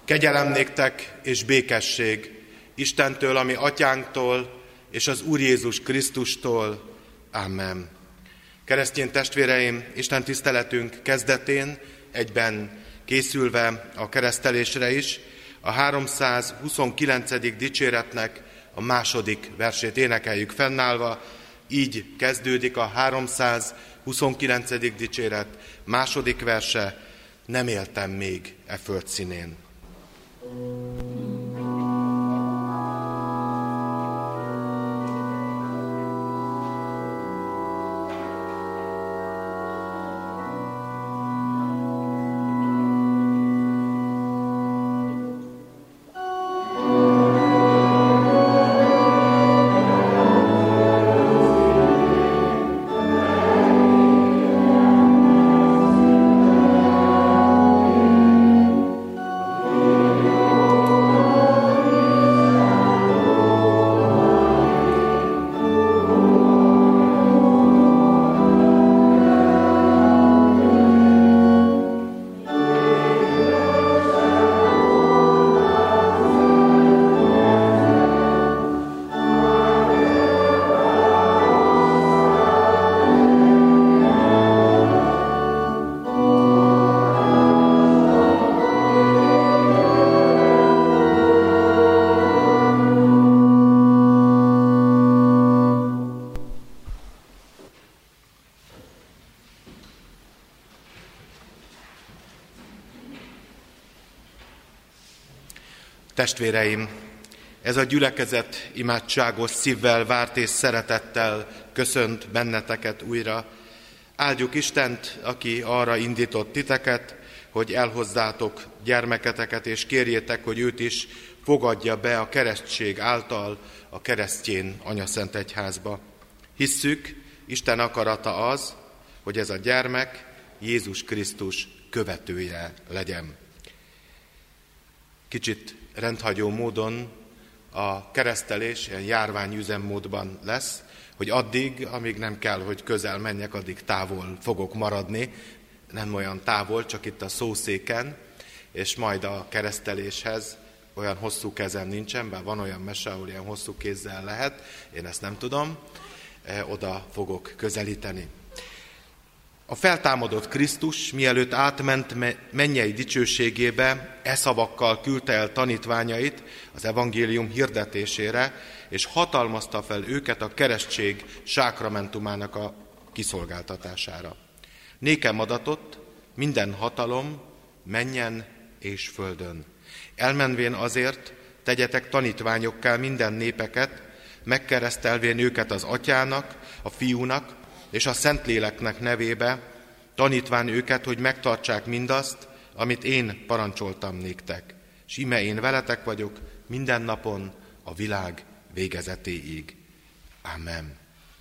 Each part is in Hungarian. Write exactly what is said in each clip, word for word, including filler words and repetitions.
Kegyelem néktek és békesség Istentől, ami atyánktól, és az Úr Jézus Krisztustól. Amen. Keresztény testvéreim, Isten tiszteletünk kezdetén, egyben készülve a keresztelésre is, a háromszázhuszonkilencedik dicséretnek a második versét énekeljük fennállva. Így kezdődik a háromszázhuszonkilencedik dicséret második verse: nem éltem még e föld színén. Testvéreim, ez a gyülekezet imádságos szívvel, várt és szeretettel köszönt benneteket újra. Áldjuk Istent, aki arra indított titeket, hogy elhozzátok gyermeketeket, és kérjétek, hogy őt is fogadja be a keresztség által a keresztjén anyaszentegyházba. Hisszük, Isten akarata az, hogy ez a gyermek Jézus Krisztus követője legyen. Kicsit rendhagyó módon a keresztelés ilyen járványüzemmódban lesz, hogy addig, amíg nem kell, hogy közel menjek, addig távol fogok maradni, nem olyan távol, csak itt a szószéken, és majd a kereszteléshez olyan hosszú kezem nincsen, bár van olyan mese, ahol ilyen hosszú kézzel lehet, én ezt nem tudom, oda fogok közelíteni. A feltámadott Krisztus, mielőtt átment mennyei dicsőségébe, e szavakkal küldte el tanítványait az evangélium hirdetésére, és hatalmazta fel őket a keresztség sákramentumának a kiszolgáltatására. Nékem adatott minden hatalom mennyen és földön. Elmenvén azért tegyetek tanítványokká minden népeket, megkeresztelvén őket az Atyának, a Fiúnak és a Szentléleknek nevébe, tanítván őket, hogy megtartsák mindazt, amit én parancsoltam néktek. S íme én veletek vagyok minden napon a világ végezetéig. Amen.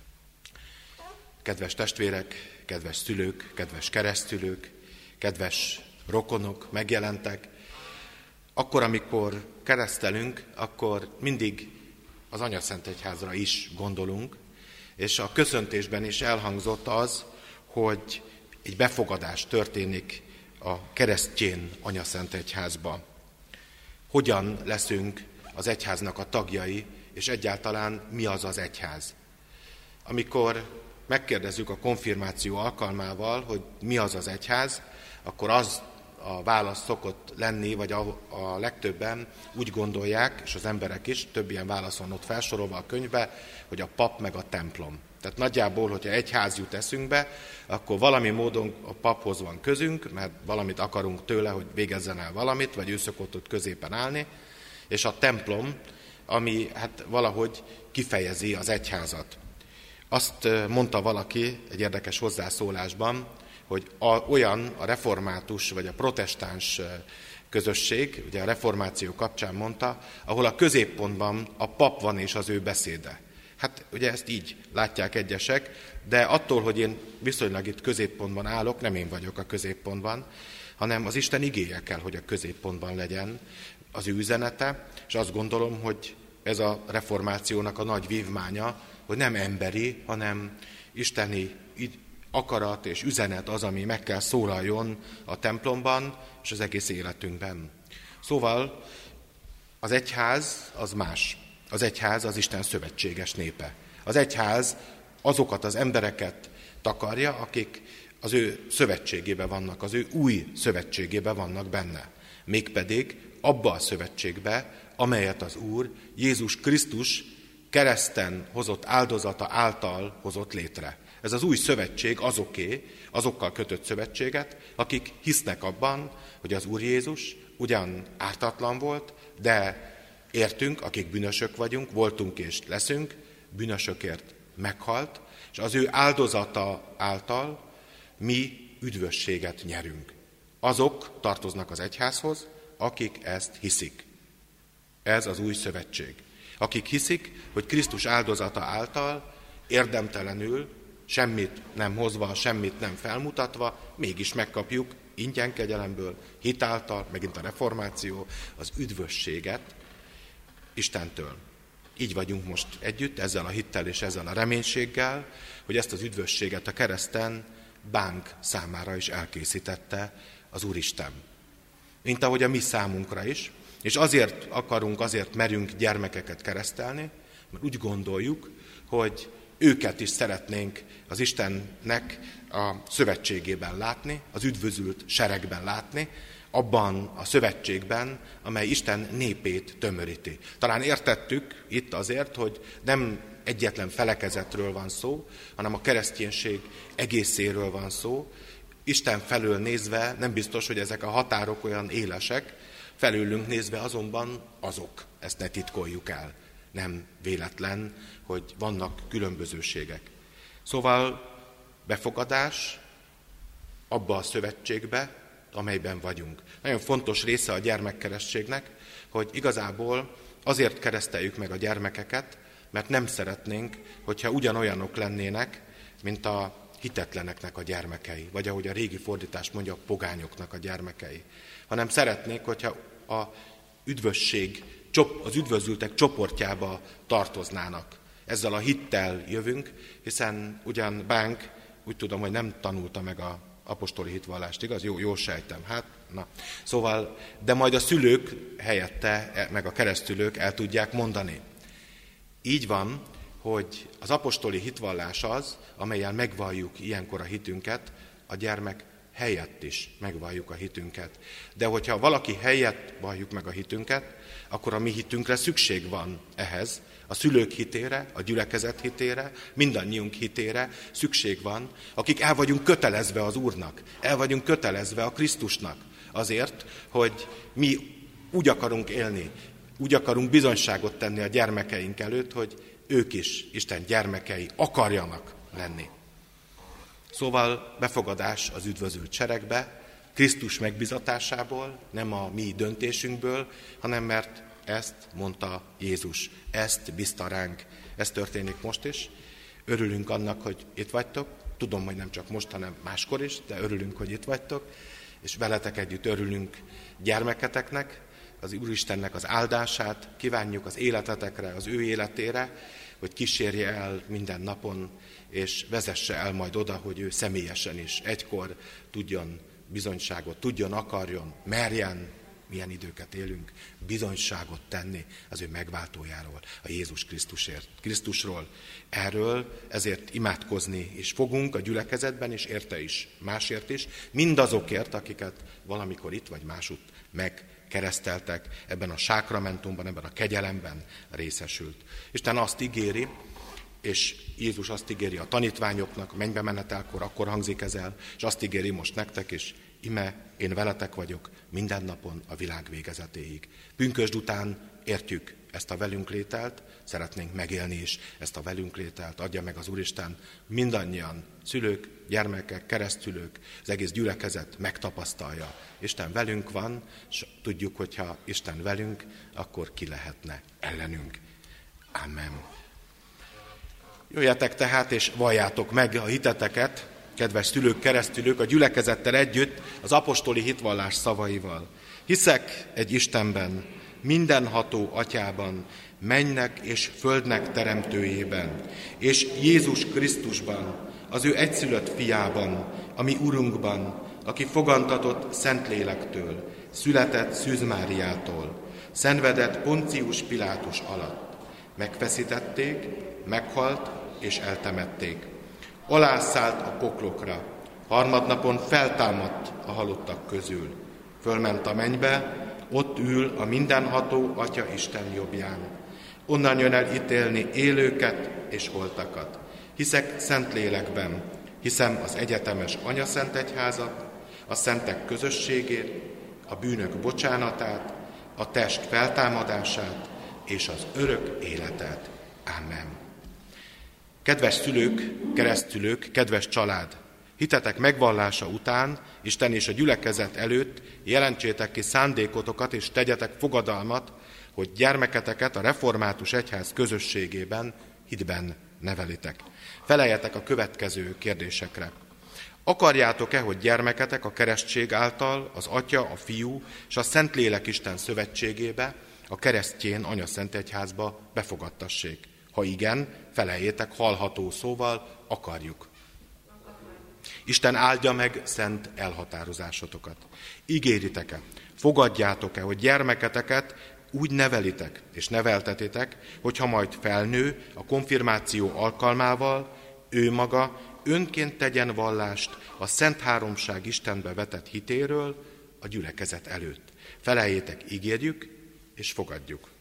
Kedves testvérek, kedves szülők, kedves keresztülők, kedves rokonok, megjelentek. Akkor, amikor keresztelünk, akkor mindig az Anyaszentegyházra is gondolunk, és a köszöntésben is elhangzott az, hogy egy befogadás történik a keresztjén Anyaszentegyházba. Hogyan leszünk az egyháznak a tagjai, és egyáltalán mi az az egyház? Amikor megkérdezzük a konfirmáció alkalmával, hogy mi az az egyház, akkor az a válasz szokott lenni, vagy a, a legtöbben úgy gondolják, és az emberek is, több ilyen válasz van ott felsorolva a könyvbe, hogy a pap meg a templom. Tehát nagyjából, hogyha egy ház jut eszünkbe, akkor valami módon a paphoz van közünk, mert valamit akarunk tőle, hogy végezzen el valamit, vagy ő szokott ott középen állni, és a templom, ami hát valahogy kifejezi az egyházat. Azt mondta valaki egy érdekes hozzászólásban, hogy a, olyan a református vagy a protestáns közösség, ugye a reformáció kapcsán mondta, ahol a középpontban a pap van és az ő beszéde. Hát ugye ezt így látják egyesek, de attól, hogy én viszonylag itt középpontban állok, nem én vagyok a középpontban, hanem az Isten igéje kell, hogy a középpontban legyen az ő üzenete, és azt gondolom, hogy ez a reformációnak a nagy vívmánya, hogy nem emberi, hanem isteni akarat és üzenet az, ami meg kell szólaljon a templomban és az egész életünkben. Szóval az egyház az más. Az egyház az Isten szövetséges népe. Az egyház azokat az embereket takarja, akik az ő szövetségében vannak, az ő új szövetségében vannak benne. Mégpedig abba a szövetségbe, amelyet az Úr Jézus Krisztus kereszten hozott áldozata által hozott létre. Ez az új szövetség azoké, azokkal kötött szövetséget, akik hisznek abban, hogy az Úr Jézus ugyan ártatlan volt, de értünk, akik bűnösök vagyunk, voltunk és leszünk, bűnösökért meghalt, és az ő áldozata által mi üdvösséget nyerünk. Azok tartoznak az egyházhoz, akik ezt hiszik. Ez az új szövetség. Akik hiszik, hogy Krisztus áldozata által érdemtelenül, semmit nem hozva, semmit nem felmutatva, mégis megkapjuk ingyen kegyelemből, hitáltal, megint a reformáció, az üdvösséget Istentől. Így vagyunk most együtt, ezzel a hittel és ezzel a reménységgel, hogy ezt az üdvösséget a kereszten bánk számára is elkészítette az Úristen. Mint ahogy a mi számunkra is, és azért akarunk, azért merünk gyermekeket keresztelni, mert úgy gondoljuk, hogy őket is szeretnénk az Istennek a szövetségében látni, az üdvözült seregben látni, abban a szövetségben, amely Isten népét tömöríti. Talán értettük itt azért, hogy nem egyetlen felekezetről van szó, hanem a kereszténység egészéről van szó. Isten felől nézve nem biztos, hogy ezek a határok olyan élesek, felőlünk nézve azonban azok, ezt ne titkoljuk el. Nem véletlen, hogy vannak különbözőségek. Szóval befogadás abba a szövetségbe, amelyben vagyunk. Nagyon fontos része a gyermekkeresztségnek, hogy igazából azért kereszteljük meg a gyermekeket, mert nem szeretnénk, hogyha ugyanolyanok lennének, mint a hitetleneknek a gyermekei, vagy ahogy a régi fordítás mondja, a pogányoknak a gyermekei. Hanem szeretnék, hogyha a üdvösség, az üdvözültek csoportjába tartoznának. Ezzel a hittel jövünk, hiszen ugyan bánk, úgy tudom, hogy nem tanulta meg a apostoli hitvallást, igaz? Jó, jól sejtem. Hát, na. Szóval, de majd a szülők helyette, meg a keresztülők el tudják mondani. Így van, hogy az apostoli hitvallás az, amellyel megvalljuk ilyenkor a hitünket, a gyermek helyett is megvalljuk a hitünket. De hogyha valaki helyett valljuk meg a hitünket, akkor a mi hitünkre szükség van ehhez, a szülők hitére, a gyülekezet hitére, mindannyiunk hitére szükség van, akik el vagyunk kötelezve az Úrnak, el vagyunk kötelezve a Krisztusnak, azért, hogy mi úgy akarunk élni, úgy akarunk bizonyságot tenni a gyermekeink előtt, hogy ők is Isten gyermekei akarjanak lenni. Szóval befogadás az üdvözült seregbe, Krisztus megbizatásából, nem a mi döntésünkből, hanem mert ezt mondta Jézus, ezt bízta ránk. Ez történik most is. Örülünk annak, hogy itt vagytok. Tudom, hogy nem csak most, hanem máskor is, de örülünk, hogy itt vagytok. És veletek együtt örülünk gyermeketeknek, az Úristennek az áldását, kívánjuk az életetekre, az ő életére, hogy kísérje el minden napon, és vezesse el majd oda, hogy ő személyesen is egykor tudjon bizonyságot, tudjon, akarjon, merjen, milyen időket élünk, bizonyságot tenni az ő megváltójáról, a Jézus Krisztusért, Krisztusról. Erről ezért imádkozni is fogunk a gyülekezetben, és érte is, másért is, mindazokért, akiket valamikor itt vagy másutt megkereszteltek, ebben a sákramentumban, ebben a kegyelemben részesült. Isten azt ígéri, és Jézus azt ígéri a tanítványoknak, mennybe menetelkor, akkor hangzik ez el, és azt ígéri most nektek is, ime, én veletek vagyok minden napon a világ végezetéig. Pünkösd után értjük ezt a velünk lételt, szeretnénk megélni is ezt a velünk lételt, adja meg az Úristen mindannyian, szülők, gyermekek, keresztülők, az egész gyülekezet megtapasztalja. Isten velünk van, és tudjuk, hogyha Isten velünk, akkor ki lehetne ellenünk. Amen. Jöjjetek tehát, és valljátok meg a hiteteket, kedves szülők, keresztülők, a gyülekezettel együtt az apostoli hitvallás szavaival. Hiszek egy Istenben, mindenható Atyában, mennynek és földnek teremtőjében, és Jézus Krisztusban, az ő egyszülött fiában, a mi Urunkban, aki fogantatott Szentlélektől, született Szűz Máriától, szenvedett Poncius Pilátus alatt. Megfeszítették, meghalt és eltemették. Alászállt a poklokra, harmadnapon feltámadt a halottak közül. Fölment a mennybe, ott ül a mindenható Atya Isten jobbján. Onnan jön el ítélni élőket és holtakat. Hiszek Szentlélekben, hiszem az egyetemes Anyaszentegyházat, a szentek közösségét, a bűnök bocsánatát, a test feltámadását és az örök életet. Amen. Kedves szülők, keresztszülők, kedves család! Hitetek megvallása után, Isten és a gyülekezet előtt jelentsétek ki szándékotokat és tegyetek fogadalmat, hogy gyermeketeket a református egyház közösségében, hitben nevelitek. Feleljetek a következő kérdésekre. Akarjátok-e, hogy gyermeketek a keresztség által az Atya, a Fiú és a Szentlélek Isten szövetségébe, a keresztjén Anyaszentegyházba befogadtassék? Ha igen, feleljétek hallható szóval, akarjuk. Isten áldja meg szent elhatározásotokat. Ígéritek-e, fogadjátok-e, hogy gyermeketeket úgy nevelitek és neveltetitek, hogyha majd felnő a konfirmáció alkalmával, ő maga önként tegyen vallást a Szent Háromság Istenbe vetett hitéről a gyülekezet előtt. Feleljétek, ígérjük és fogadjuk.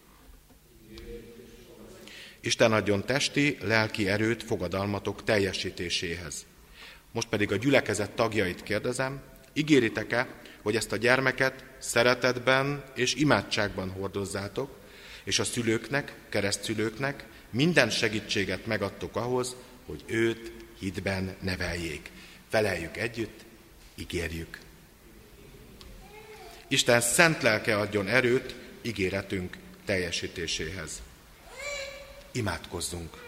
Isten adjon testi, lelki erőt fogadalmatok teljesítéséhez. Most pedig a gyülekezet tagjait kérdezem, ígéritek-e, hogy ezt a gyermeket szeretetben és imádságban hordozzátok, és a szülőknek, keresztszülőknek minden segítséget megadtok ahhoz, hogy őt hitben neveljék. Feleljük együtt, ígérjük. Isten szent lelke adjon erőt ígéretünk teljesítéséhez. Imádkozzunk!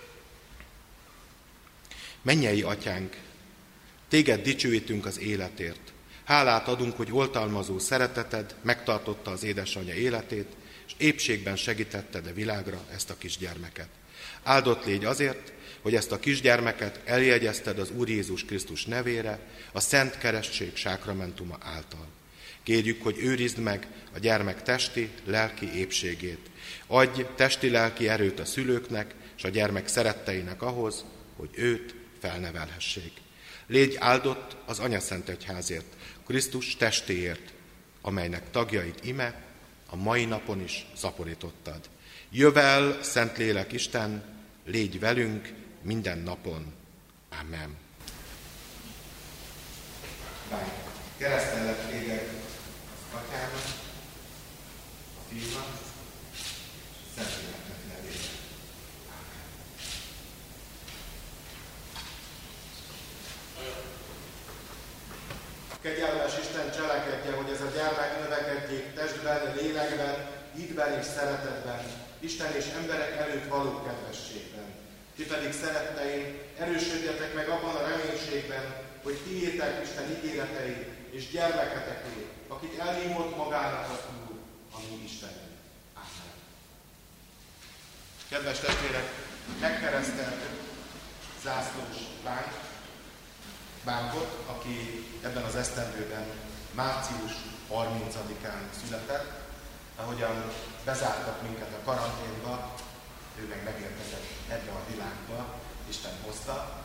Mennyei Atyánk, téged dicsőítünk az életért. Hálát adunk, hogy oltalmazó szereteted megtartotta az édesanyja életét, és épségben segítetted a világra ezt a kisgyermeket. Áldott légy azért, hogy ezt a kisgyermeket eljegyezted az Úr Jézus Krisztus nevére, a Szent Keresztség sákramentuma által. Kérjük, hogy őrizd meg a gyermek testi, lelki épségét. Adj testi-lelki erőt a szülőknek és a gyermek szeretteinek ahhoz, hogy őt felnevelhessék. Légy áldott az Anyaszentegyházért, Krisztus testéért, amelynek tagjait ime a mai napon is szaporítottad. Jövel, Szentlélek Isten, légy velünk minden napon. Amen. Keresztelek téged az Atyának, a Fiúnak, és a Szentléleknek nevében. Amen. Kegyelmes Isten cselekedje, hogy ez a gyermek növekedjék testben, lélekben, hitben és szeretetben, Isten és emberek előtt való kedvességben. Ti pedig, szeretteim, erősödjetek meg abban a reménységben, hogy tiétek Isten ígéretei és gyermeketeké, akit elhívott magának az Úr, a mi Istenünk. Amen. Kedves testvérek, megkereszteltük zászlós bánk, bánkot, aki ebben az esztendőben március harmincadikán született. Ahogyan bezártak minket a karanténba, ő meg megérkezett ebbe a világba, Isten hozta.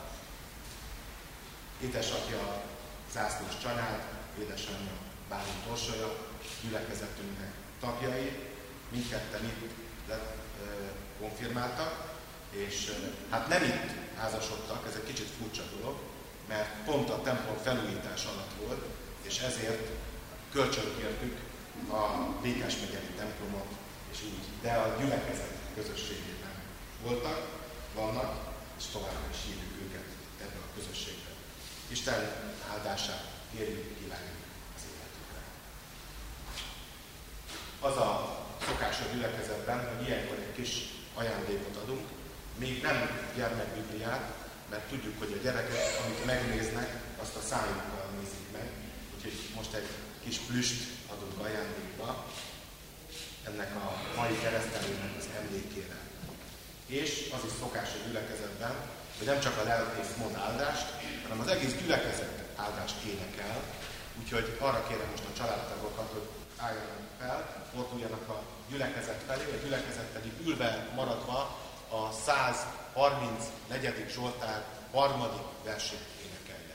Édesapja zászlós család, édesanyja Bálint Orsolya, gyülekezetünknek tagjai, mindketten itt lett, e, konfirmáltak, és e, hát nem itt házasodtak, ez egy kicsit furcsa dolog, mert pont a templom felújítás alatt volt, és ezért kölcsönkértük a Békás megyei templomot, és úgy, de a gyülekezet közösségében voltak, vannak, és továbbra is hívjuk őket ebbe a közösségbe. Isten áldását kérjük, kívánjuk az életükre. Az a szokás a gyülekezetben, hogy ilyenkor egy kis ajándékot adunk, még nem gyermekbibliát, mert tudjuk, hogy a gyerekek, amit megnéznek, azt a szájukkal nézik meg, úgyhogy most egy kis plüst adunk ajándékba ennek a mai keresztelőnek az emlékére. És az is szokás a gyülekezetben, hogy nem csak a lelkész mond áldást, hanem az egész gyülekezet áldást énekel, Úgyhogy arra kérem most a családtagokat, hogy álljanak fel, forduljanak a gyülekezet felé, a gyülekezet pedig ülve maradva a százharmincnegyedik Zsoltár harmadik versét énekelje.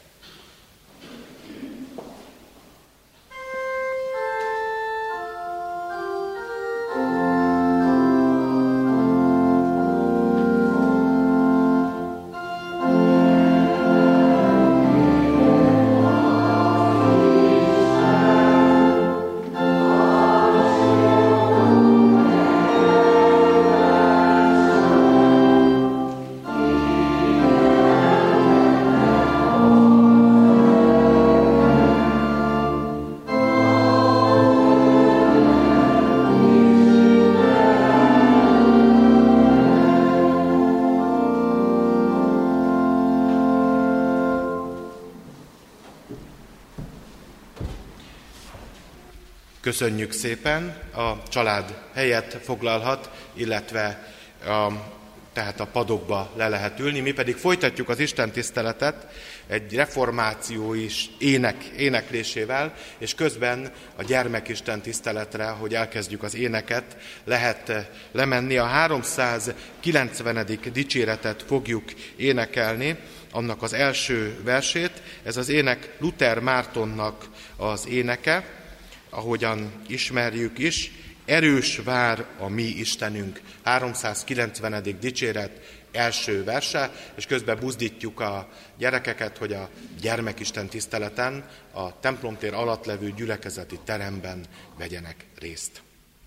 Köszönjük szépen, a család helyet foglalhat, illetve a, tehát a padokba le lehet ülni. Mi pedig folytatjuk az istentiszteletet egy reformáció is ének, éneklésével, és közben a gyermekistentiszteletre, hogy elkezdjük az éneket, lehet lemenni. A háromszázkilencvenedik dicséretet fogjuk énekelni, annak az első versét. Ez az ének Luther Mártonnak az éneke, ahogyan ismerjük is, erős vár a mi Istenünk, háromszázkilencvenedik dicséret első verse, és közben buzdítjuk a gyerekeket, hogy a gyermekisten tiszteleten a templomtér alatt levő gyülekezeti teremben vegyenek részt.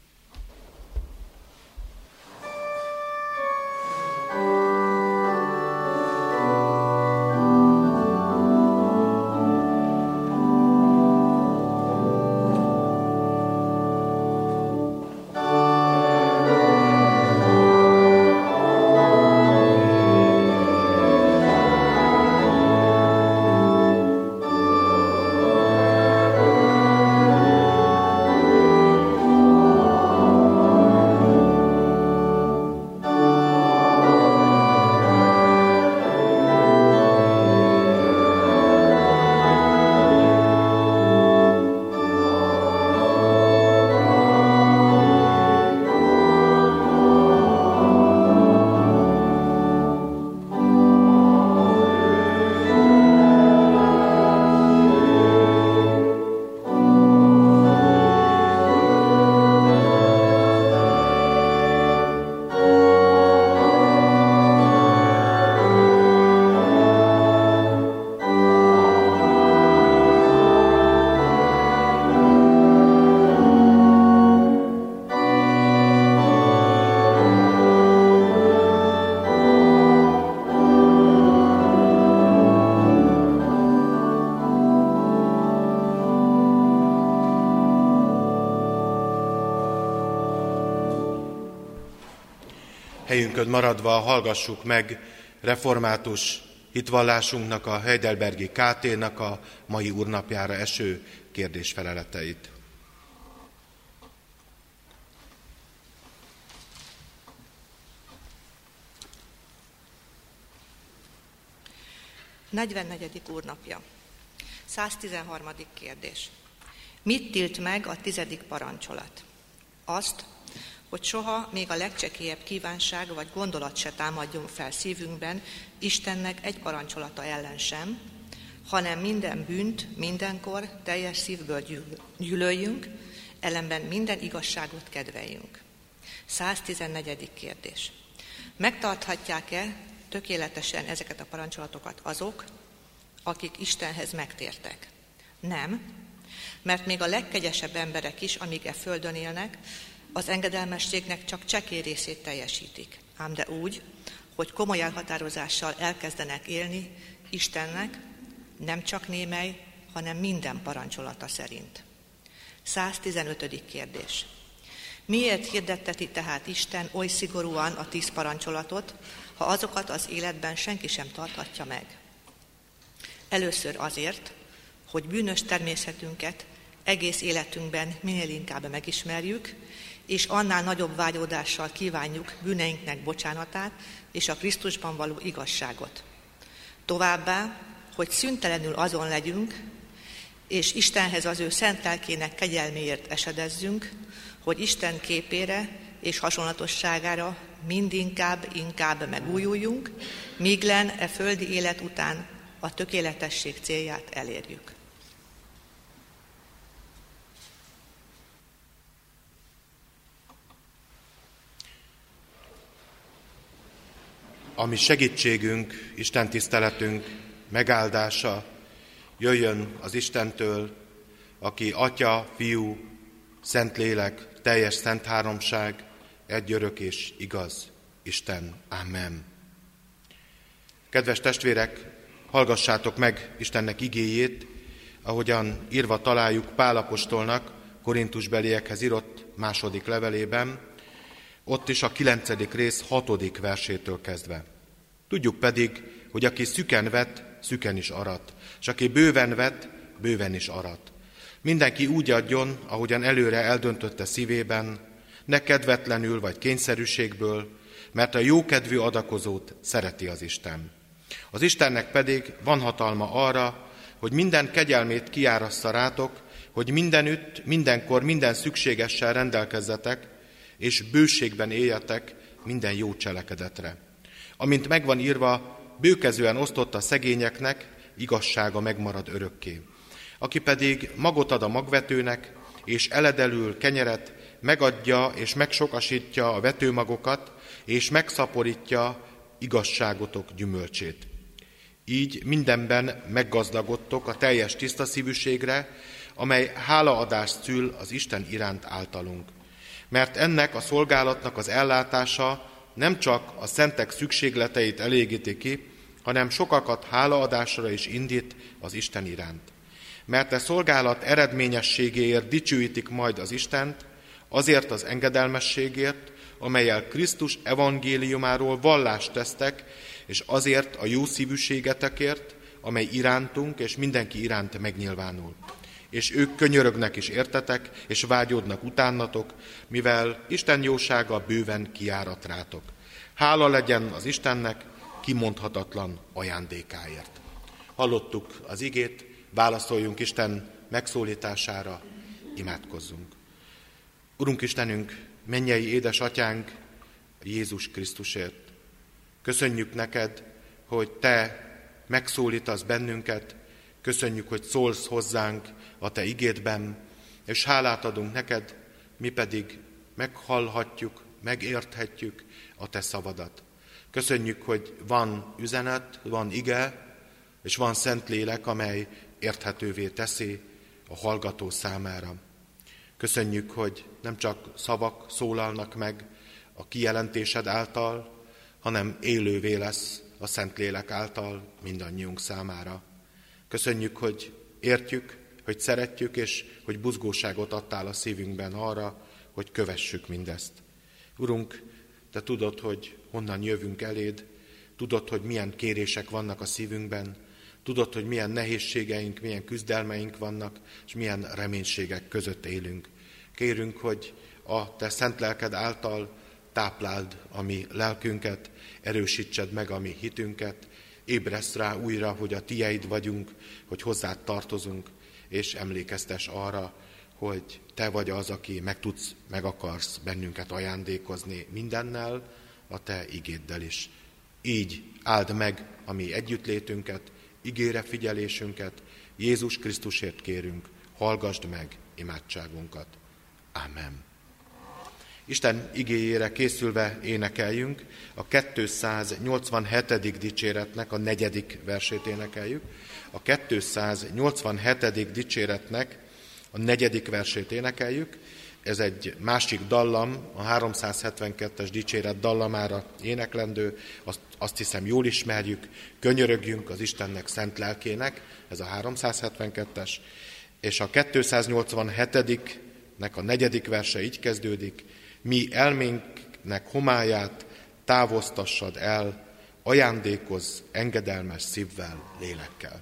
Helyünkön maradva hallgassuk meg református hitvallásunknak, a Heidelbergi ká té-nak a mai úrnapjára eső kérdésfeleleteit. negyvennegyedik úrnapja. száztizenharmadik kérdés. Mit tilt meg a tizedik parancsolat? Azt, hogy soha még a legcsekélyebb kívánság vagy gondolat se támadjon fel szívünkben Istennek egy parancsolata ellen sem, hanem minden bűnt mindenkor teljes szívből gyűlöljünk, ellenben minden igazságot kedveljünk. száztizennegyedik kérdés. Megtarthatják-e tökéletesen ezeket a parancsolatokat azok, akik Istenhez megtértek? Nem, mert még a legkegyesebb emberek is, amíg e földön élnek, az engedelmességnek csak csekély részét teljesítik, ám de úgy, hogy komoly elhatározással elkezdenek élni Istennek, nem csak némely, hanem minden parancsolata szerint. száztizenötödik kérdés. Miért hirdetteti tehát Isten oly szigorúan a tíz parancsolatot, ha azokat az életben senki sem tarthatja meg? Először azért, hogy bűnös természetünket egész életünkben minél inkább megismerjük, és annál nagyobb vágyódással kívánjuk bűneinknek bocsánatát és a Krisztusban való igazságot. Továbbá, hogy szüntelenül azon legyünk, és Istenhez az ő szent lelkének kegyelméért esedezzünk, hogy Isten képére és hasonlatosságára mindinkább, inkább megújuljunk, míg len e földi élet után a tökéletesség célját elérjük. Ami segítségünk, Isten tiszteletünk megáldása jöjjön az Istentől, aki Atya, Fiú, Szentlélek, teljes szent háromság, egy örök és igaz Isten. Amen. Kedves testvérek, hallgassátok meg Istennek igéjét, ahogyan írva találjuk Pál apostolnak Korintusbeliekhez írott második levelében, ott is a kilencedik rész hatodik versétől kezdve. Tudjuk pedig, hogy aki szüken vet, szüken is arat, és aki bőven vet, bőven is arat. Mindenki úgy adjon, ahogyan előre eldöntötte szívében, ne kedvetlenül vagy kényszerűségből, mert a jókedvű adakozót szereti az Isten. Az Istennek pedig van hatalma arra, hogy minden kegyelmét kiárassza rátok, hogy mindenütt, mindenkor, minden szükségessel rendelkezzetek, és bőségben éljetek minden jó cselekedetre. Amint megvan írva, bőkezően osztott a szegényeknek, igazsága megmarad örökké. Aki pedig magot ad a magvetőnek, és eledelül kenyeret, megadja és megsokasítja a vetőmagokat, és megszaporítja igazságotok gyümölcsét. Így mindenben meggazdagodtok a teljes tiszta szívűségre, amely hálaadást szül az Isten iránt általunk. Mert ennek a szolgálatnak az ellátása nem csak a szentek szükségleteit elégíti ki, hanem sokakat hálaadásra is indít az Isten iránt. Mert a szolgálat eredményességéért dicsőítik majd az Istent, azért az engedelmességért, amellyel Krisztus evangéliumáról vallást tesztek, és azért a jó szívűségetekért, amely irántunk és mindenki iránt megnyilvánul. És ők könyörögnek is értetek, és vágyódnak utánatok, mivel Isten jósága bőven kiárat rátok. Hála legyen az Istennek kimondhatatlan ajándékáért. Hallottuk az igét, válaszoljunk Isten megszólítására, imádkozzunk. Urunk Istenünk, mennyei édesatyánk, Jézus Krisztusért. Köszönjük neked, hogy te megszólítasz bennünket, köszönjük, hogy szólsz hozzánk a te igédben, és hálát adunk neked, mi pedig meghallhatjuk, megérthetjük a te szavadat. Köszönjük, hogy van üzenet, van ige, és van Szentlélek, amely érthetővé teszi a hallgató számára. Köszönjük, hogy nem csak szavak szólalnak meg a kijelentésed által, hanem élővé lesz a Szentlélek által mindannyiunk számára. Köszönjük, hogy értjük, hogy szeretjük, és hogy buzgóságot adtál a szívünkben arra, hogy kövessük mindezt. Urunk, te tudod, hogy honnan jövünk eléd, tudod, hogy milyen kérések vannak a szívünkben, tudod, hogy milyen nehézségeink, milyen küzdelmeink vannak, és milyen reménységek között élünk. Kérünk, hogy a te szent lelked által tápláld a mi lelkünket, erősítsed meg a mi hitünket, ébresz rá újra, hogy a tieid vagyunk, hogy hozzád tartozunk, és emlékeztes arra, hogy te vagy az, aki meg tudsz, meg akarsz bennünket ajándékozni mindennel, a te igéddel is. Így áld meg a mi együttlétünket, igére figyelésünket, Jézus Krisztusért kérünk, hallgasd meg imádságunkat. Amen. Isten igéjére készülve énekeljünk, a kétszáznyolcvanhetedik dicséretnek a negyedik versét énekeljük. A kétszáznyolcvanhetedik dicséretnek a negyedik versét énekeljük. Ez egy másik dallam, a háromszázhetvenkettes dicséret dallamára éneklendő, azt, azt hiszem jól ismerjük, könyörögjünk az Istennek szent lelkének, ez a háromszázhetvenkettes, és a kétszáznyolcvanhetediknek a negyedik verse így kezdődik: mi elménknek homályát távoztassad el, ajándékozz engedelmes szívvel, lélekkel.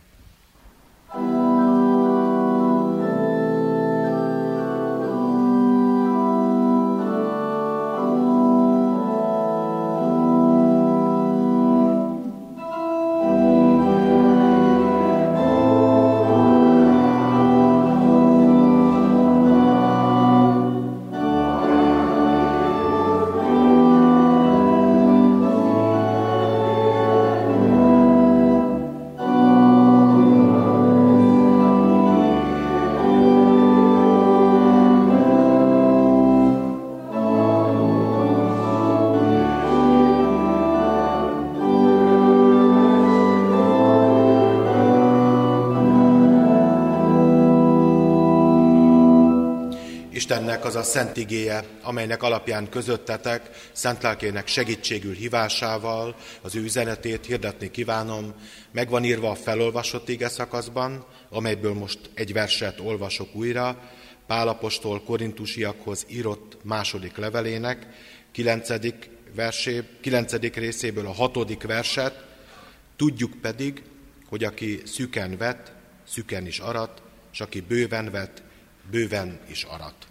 Istennek az a szent igéje, amelynek alapján közöttetek, szent lelkének segítségül hívásával az ő üzenetét hirdetni kívánom. Meg van írva a felolvasott ige szakaszban, amelyből most egy verset olvasok újra, Pál apostol korintusiakhoz írott második levelének, kilencedik, versé, kilencedik részéből a hatodik verset. Tudjuk pedig, hogy aki szüken vet, szüken is arat, és aki bőven vet, bőven is arat.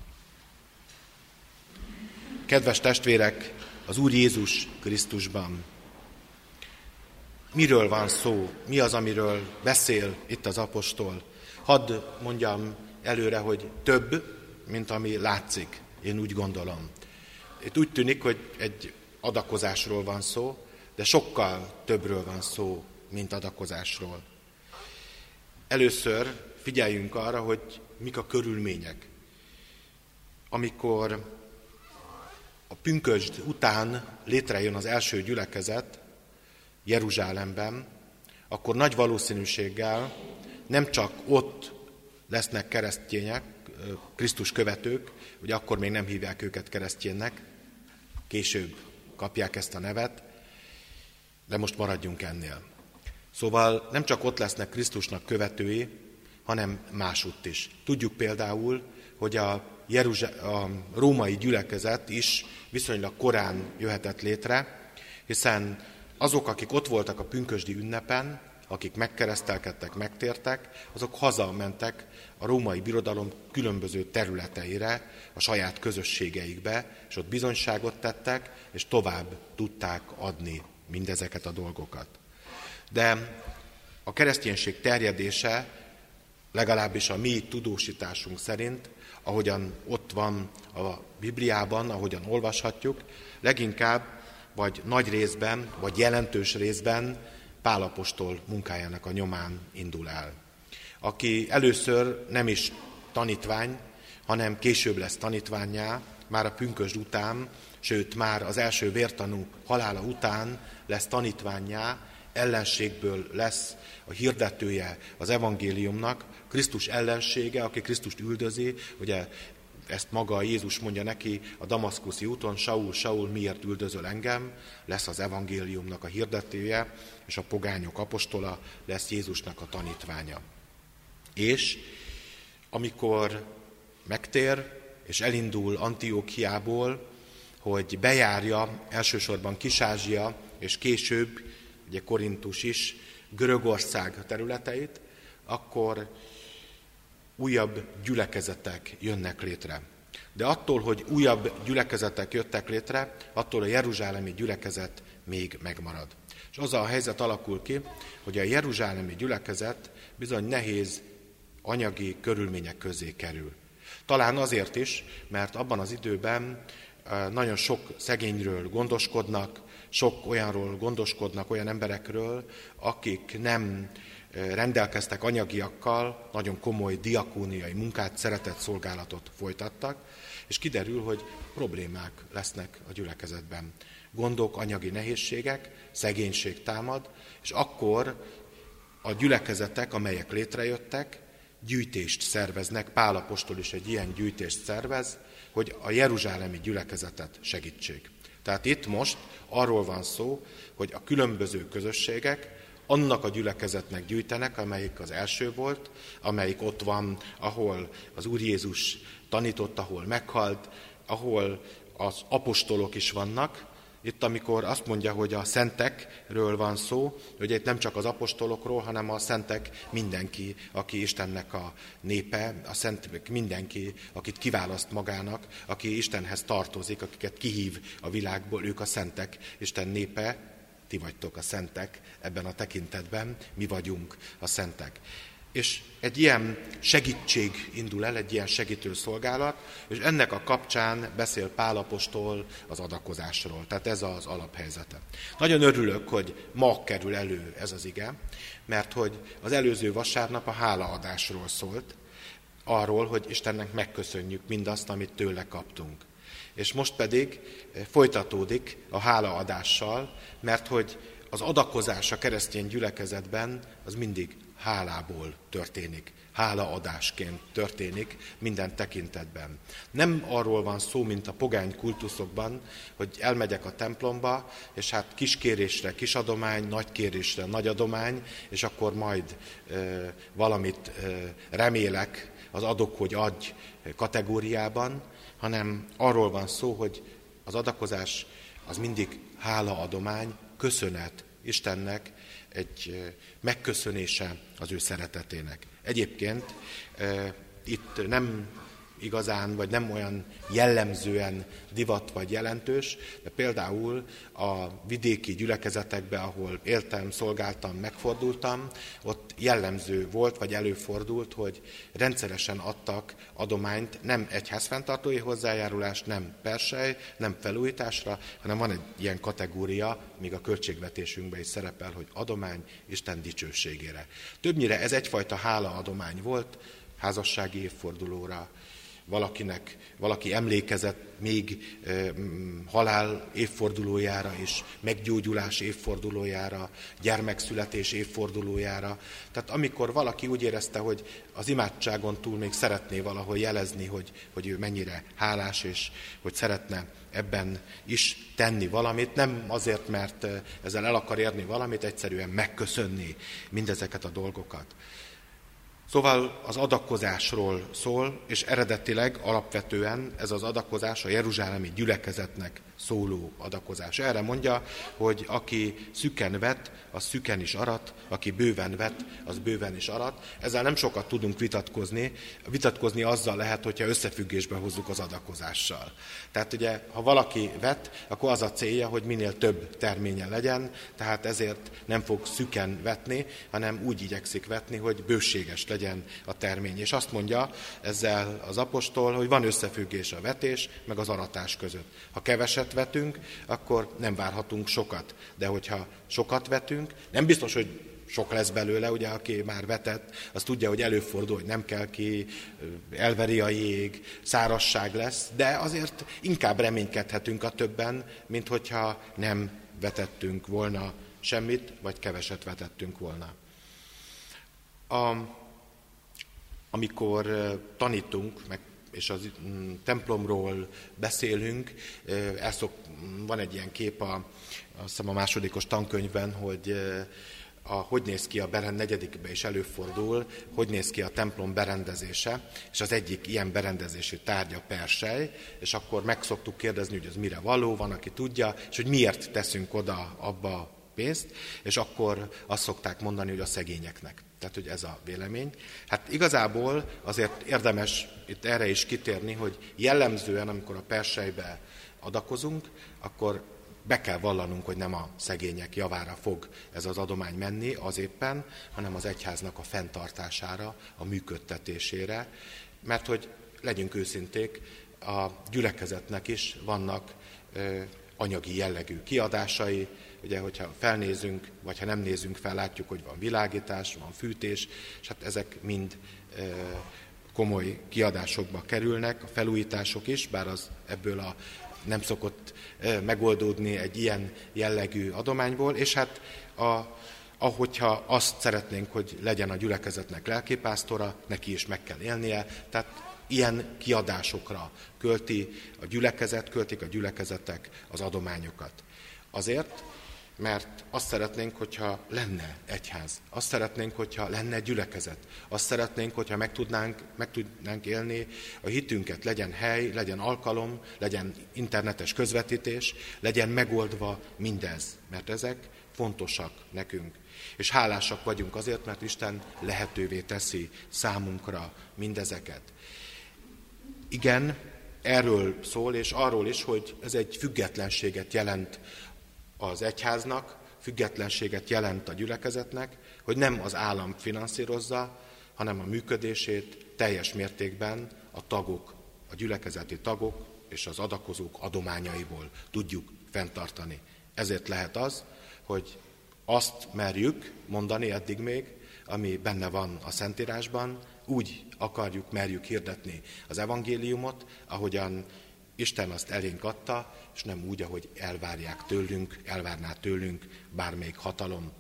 Kedves testvérek, az Úr Jézus Krisztusban miről van szó? Mi az, amiről beszél itt az apostol? Hadd mondjam előre, hogy több, mint ami látszik, én úgy gondolom. Itt úgy tűnik, hogy egy adakozásról van szó, de sokkal többről van szó, mint adakozásról. Először figyeljünk arra, hogy mik a körülmények. Amikor a pünkösd után létrejön az első gyülekezet Jeruzsálemben, akkor nagy valószínűséggel nem csak ott lesznek keresztények, Krisztus követők, ugye akkor még nem hívják őket kereszténynek, később kapják ezt a nevet, de most maradjunk ennél. Szóval nem csak ott lesznek Krisztusnak követői, hanem másutt is. Tudjuk például, hogy a, Jeruzsá- a római gyülekezet is viszonylag korán jöhetett létre, hiszen azok, akik ott voltak a pünkösdi ünnepen, akik megkeresztelkedtek, megtértek, azok hazamentek a római birodalom különböző területeire, a saját közösségeikbe, és ott bizonyságot tettek, és tovább tudták adni mindezeket a dolgokat. De a kereszténység terjedése, legalábbis a mi tudósításunk szerint, ahogyan ott van a Bibliában, ahogyan olvashatjuk, leginkább, vagy nagy részben, vagy jelentős részben Pál apostol munkájának a nyomán indul el. Aki először nem is tanítvány, hanem később lesz tanítvánnyá, már a pünkösd után, sőt már az első vértanú halála után lesz tanítvánnyá, ellenségből lesz a hirdetője az evangéliumnak, Krisztus ellensége, aki Krisztust üldözi, ugye ezt maga Jézus mondja neki a damaszkuszi úton, Saul, Saul, miért üldözöl engem, lesz az evangéliumnak a hirdetője, és a pogányok apostola lesz Jézusnak a tanítványa. És amikor megtér, és elindul Antiókiából, hogy bejárja elsősorban Kis-Ázsia, és később, ugye Korintus is, Görögország területeit, akkor újabb gyülekezetek jönnek létre. De attól, hogy újabb gyülekezetek jöttek létre, attól a jeruzsálemi gyülekezet még megmarad. És az a helyzet alakul ki, hogy a jeruzsálemi gyülekezet bizony nehéz anyagi körülmények közé kerül. Talán azért is, mert abban az időben nagyon sok szegényről gondoskodnak, sok olyanról gondoskodnak, olyan emberekről, akik nem rendelkeztek anyagiakkal, nagyon komoly diakóniai munkát, szeretett szolgálatot folytattak, és kiderül, hogy problémák lesznek a gyülekezetben. Gondok, anyagi nehézségek, szegénység támad, és akkor a gyülekezetek, amelyek létrejöttek, gyűjtést szerveznek, Pál apostol is egy ilyen gyűjtést szervez, hogy a jeruzsálemi gyülekezetet segítsék. Tehát itt most arról van szó, hogy a különböző közösségek annak a gyülekezetnek gyűjtenek, amelyik az első volt, amelyik ott van, ahol az Úr Jézus tanított, ahol meghalt, ahol az apostolok is vannak. Itt, amikor azt mondja, hogy a szentekről van szó, hogy itt nem csak az apostolokról, hanem a szentek mindenki, aki Istennek a népe, a szentek mindenki, akit kiválaszt magának, aki Istenhez tartozik, akiket kihív a világból, ők a szentek, Isten népe, ti vagytok a szentek ebben a tekintetben, mi vagyunk a szentek. És egy ilyen segítség indul el, egy ilyen segítő szolgálat, és ennek a kapcsán beszél Pál apostol az adakozásról. Tehát ez az alaphelyzete. Nagyon örülök, hogy ma kerül elő ez az ige, mert hogy az előző vasárnap a hálaadásról szólt, arról, hogy Istennek megköszönjük mindazt, amit tőle kaptunk. És most pedig folytatódik a hálaadással, mert hogy az adakozás a keresztény gyülekezetben az mindig hálából történik, hálaadásként történik minden tekintetben. Nem arról van szó, mint a pogány kultuszokban, hogy elmegyek a templomba, és hát kis kérésre kis adomány, nagy kérésre nagy adomány, és akkor majd e, valamit e, remélek az adok, hogy adj kategóriában, hanem arról van szó, hogy az adakozás az mindig hálaadomány, köszönet Istennek, egy megköszönése az ő szeretetének. Egyébként e, itt nem igazán, vagy nem olyan jellemzően divat vagy jelentős, de például a vidéki gyülekezetekben, ahol éltem, szolgáltam, megfordultam, ott jellemző volt, vagy előfordult, hogy rendszeresen adtak adományt, nem egyházfenntartói hozzájárulást, nem persely, nem felújításra, hanem van egy ilyen kategória, míg a költségvetésünkben is szerepel, hogy adomány Isten dicsőségére. Többnyire ez egyfajta hálaadomány volt, házassági évfordulóra, valakinek, valaki emlékezett még e, halál évfordulójára is, meggyógyulás évfordulójára, gyermekszületés évfordulójára. Tehát amikor valaki úgy érezte, hogy az imádságon túl még szeretné valahol jelezni, hogy, hogy ő mennyire hálás, és hogy szeretne ebben is tenni valamit, nem azért, mert ezzel el akar érni valamit, egyszerűen megköszönni mindezeket a dolgokat. Szóval az adakozásról szól, és eredetileg, alapvetően ez az adakozás a jeruzsálemi gyülekezetnek szóló adakozás. Erre mondja, hogy aki szüken vet, az szüken is arat, aki bőven vet, az bőven is arat. Ezzel nem sokat tudunk vitatkozni. Vitatkozni azzal lehet, hogyha összefüggésbe hozzuk az adakozással. Tehát ugye, ha valaki vet, akkor az a célja, hogy minél több terménye legyen, tehát ezért nem fog szüken vetni, hanem úgy igyekszik vetni, hogy bőséges legyen a termény. És azt mondja ezzel az apostol, hogy van összefüggés a vetés, meg az aratás között. Ha keveset vetünk, akkor nem várhatunk sokat. De hogyha sokat vetünk, nem biztos, hogy sok lesz belőle, ugye aki már vetett, az tudja, hogy előfordul, hogy nem kell ki, elveri a jég, szárazság lesz, de azért inkább reménykedhetünk a többen, mint hogyha nem vetettünk volna semmit, vagy keveset vetettünk volna. A, amikor tanítunk, meg és a templomról beszélünk, elszok, van egy ilyen kép a, azt hiszem a másodikos tankönyvben, hogy a, hogy néz ki a berend, negyedikben is előfordul, hogy néz ki a templom berendezése, és az egyik ilyen berendezésű tárgya persely, és akkor meg szoktuk kérdezni, hogy az mire való, van, aki tudja, és hogy miért teszünk oda abba a pénzt, és akkor azt szokták mondani, hogy a szegényeknek. Tehát, hogy ez a vélemény. Hát igazából azért érdemes itt erre is kitérni, hogy jellemzően, amikor a perselybe adakozunk, akkor be kell vallanunk, hogy nem a szegények javára fog ez az adomány menni az éppen, hanem az egyháznak a fenntartására, a működtetésére, mert hogy legyünk őszinték, a gyülekezetnek is vannak ö, anyagi jellegű kiadásai. Ugye, hogyha felnézünk, vagy ha nem nézünk fel, látjuk, hogy van világítás, van fűtés, és hát ezek mind e, komoly kiadásokba kerülnek, a felújítások is, bár az ebből a nem szokott e, megoldódni egy ilyen jellegű adományból, és hát a, ahogyha azt szeretnénk, hogy legyen a gyülekezetnek lelkipásztora, neki is meg kell élnie, tehát ilyen kiadásokra költi a gyülekezet, költik a gyülekezetek az adományokat. Azért, mert azt szeretnénk, hogyha lenne egyház, azt szeretnénk, hogyha lenne gyülekezet, azt szeretnénk, hogyha meg tudnánk, meg tudnánk élni a hitünket, legyen hely, legyen alkalom, legyen internetes közvetítés, legyen megoldva mindez, mert ezek fontosak nekünk. És hálásak vagyunk azért, mert Isten lehetővé teszi számunkra mindezeket. Igen, erről szól, és arról is, hogy ez egy függetlenséget jelent az egyháznak, függetlenséget jelent a gyülekezetnek, hogy nem az állam finanszírozza, hanem a működését teljes mértékben a tagok, a gyülekezeti tagok és az adakozók adományaiból tudjuk fenntartani. Ezért lehet az, hogy azt merjük mondani eddig még, ami benne van a Szentírásban, úgy akarjuk, merjük hirdetni az evangéliumot, ahogyan Isten azt elénk adta, és nem úgy, ahogy elvárják tőlünk, elvárná tőlünk bármelyik hatalom.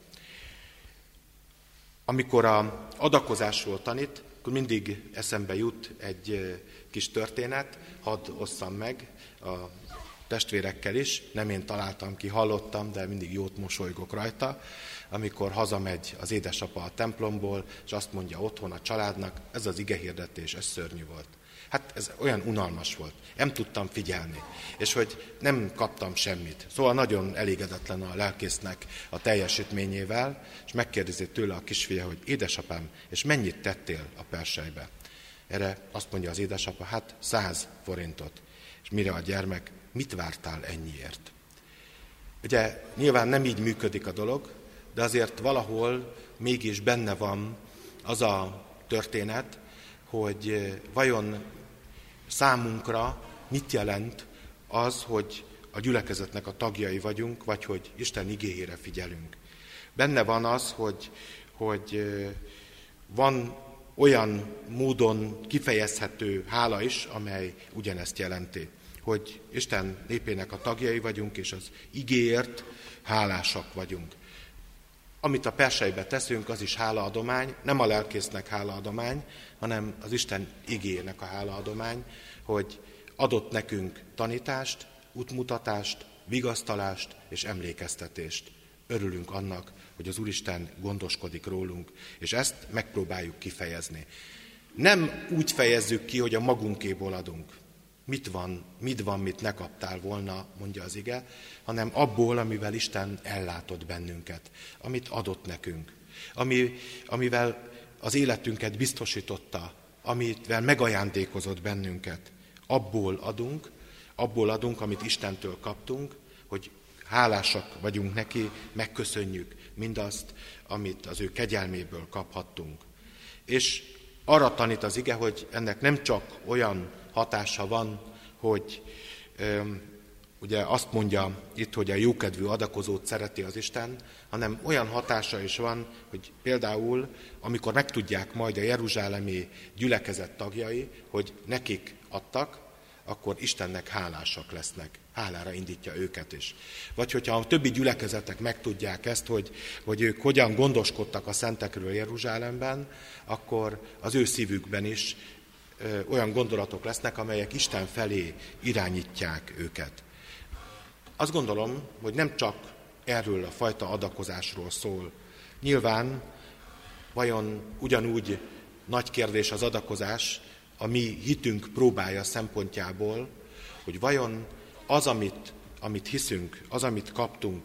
Amikor a adakozásról tanít, akkor mindig eszembe jut egy kis történet, hadd osszam meg a testvérekkel is, nem én találtam ki, hallottam, de mindig jót mosolygok rajta, amikor hazamegy az édesapa a templomból, és azt mondja otthon a családnak, ez az igehirdetés, ez szörnyű volt. Hát ez olyan unalmas volt, nem tudtam figyelni, és hogy nem kaptam semmit. Szóval nagyon elégedetlen a lelkésznek a teljesítményével, és megkérdezi tőle a kisfia, hogy édesapám, és mennyit tettél a perselybe? Erre azt mondja az édesapa, hát száz forintot. És mire a gyermek, mit vártál ennyiért? Ugye nyilván nem így működik a dolog, de azért valahol mégis benne van az a történet, hogy vajon számunkra mit jelent az, hogy a gyülekezetnek a tagjai vagyunk, vagy hogy Isten igéjére figyelünk. Benne van az, hogy, hogy van olyan módon kifejezhető hála is, amely ugyanezt jelenti, hogy Isten népének a tagjai vagyunk, és az igéért hálásak vagyunk. Amit a perselybe teszünk, az is hálaadomány, nem a lelkésznek hálaadomány, hanem az Isten igéjének a hálaadomány, hogy adott nekünk tanítást, útmutatást, vigasztalást és emlékeztetést. Örülünk annak, hogy az Úristen gondoskodik rólunk, és ezt megpróbáljuk kifejezni. Nem úgy fejezzük ki, hogy a magunkéból adunk. Mit van, mit van, mit ne kaptál volna, mondja az ige, hanem abból, amivel Isten ellátott bennünket, amit adott nekünk, ami, amivel az életünket biztosította, amivel megajándékozott bennünket. Abból adunk, abból adunk, amit Istentől kaptunk, hogy hálásak vagyunk neki, megköszönjük mindazt, amit az ő kegyelméből kaphattunk. És arra tanít az ige, hogy ennek nem csak olyan hatása van, hogy öm, ugye azt mondja itt, hogy a jókedvű adakozót szereti az Isten, hanem olyan hatása is van, hogy például, amikor megtudják majd a jeruzsálemi gyülekezet tagjai, hogy nekik adtak, akkor Istennek hálásak lesznek. Hálára indítja őket is. Vagy hogyha a többi gyülekezetek megtudják ezt, hogy, hogy ők hogyan gondoskodtak a szentekről Jeruzsálemben, akkor az ő szívükben is ö, olyan gondolatok lesznek, amelyek Isten felé irányítják őket. Azt gondolom, hogy nem csak erről a fajta adakozásról szól. Nyilván vajon ugyanúgy nagy kérdés az adakozás, a mi hitünk próbája szempontjából, hogy vajon az, amit, amit hiszünk, az, amit kaptunk,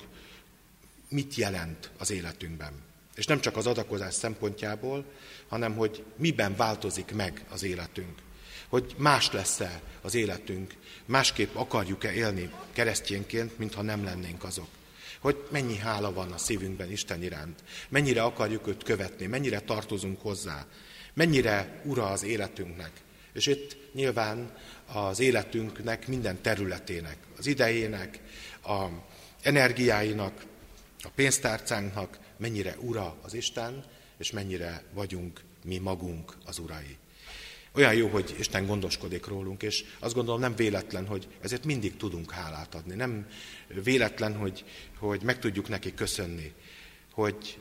mit jelent az életünkben. És nem csak az adakozás szempontjából, hanem hogy miben változik meg az életünk. Hogy más lesz-e az életünk, másképp akarjuk-e élni keresztényként, mintha nem lennénk azok. Hogy mennyi hála van a szívünkben Isten iránt, mennyire akarjuk őt követni, mennyire tartozunk hozzá, mennyire ura az életünknek. És itt nyilván az életünknek minden területének, az idejének, az energiáinak, a pénztárcánknak mennyire ura az Isten, és mennyire vagyunk mi magunk az urai. Olyan jó, hogy Isten gondoskodik rólunk, és azt gondolom nem véletlen, hogy ezért mindig tudunk hálát adni. Nem véletlen, hogy, hogy meg tudjuk neki köszönni, hogy